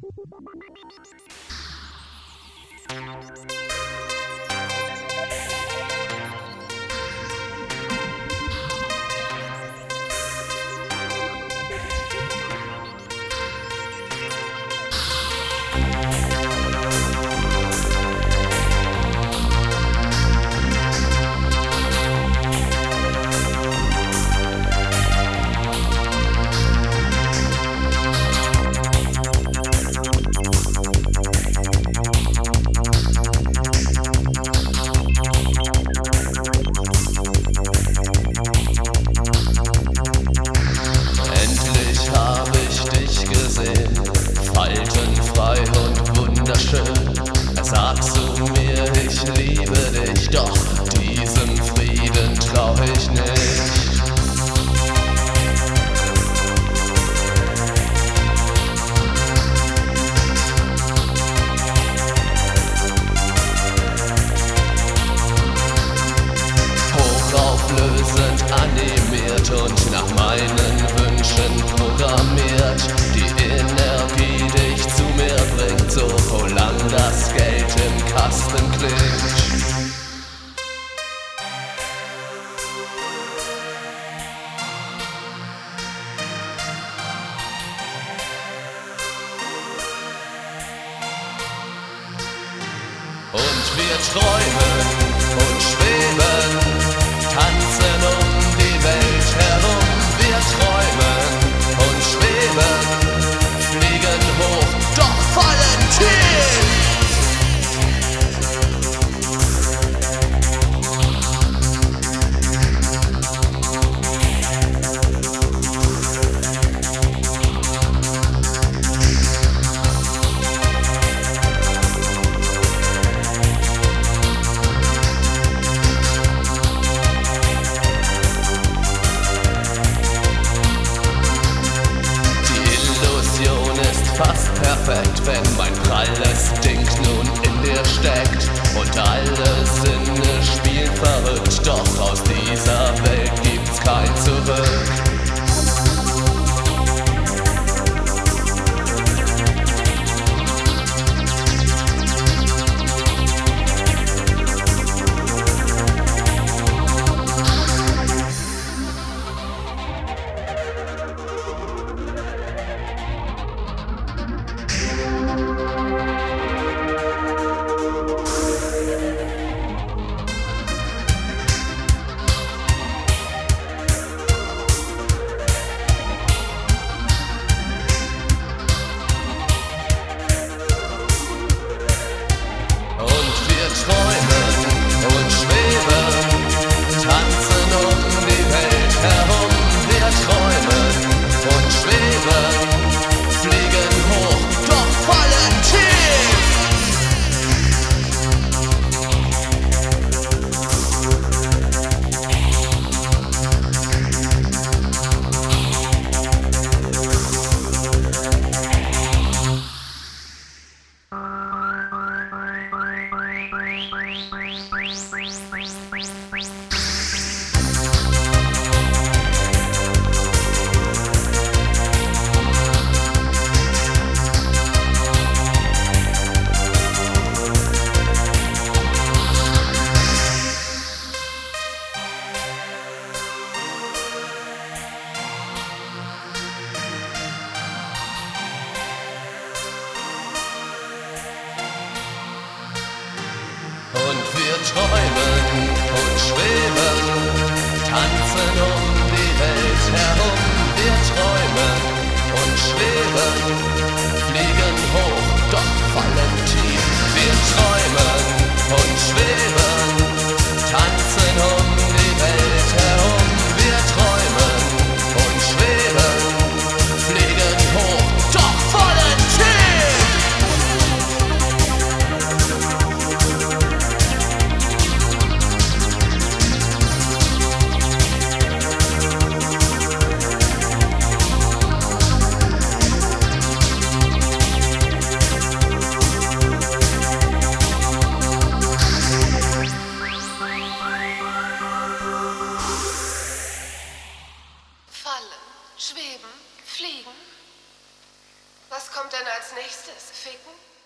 Und nach meinen Wünschen programmiert, die Energie dich zu mir bringt, solange das Geld im Kasten klingt. Und wir träumen und schweben, tanzen um die Welt herum. Wir träumen und schweben, fliegen hoch, doch fallen tief. Fast perfekt, wenn mein pralles Ding nun in dir steckt und alle Sinne spielen verrückt, doch aus dieser Welt gibt's kein Zurück. Und wir träumen und schweben, tanzen um die Welt herum. Wir träumen und schweben, fliegen hoch, doch fallen tief. Wir träumen und schweben, tanzen um die Welt herum. Wir träumen und schweben, fliegen hoch, doch fallen tief. Fallen, schweben, fliegen. Was kommt denn als nächstes? Ficken?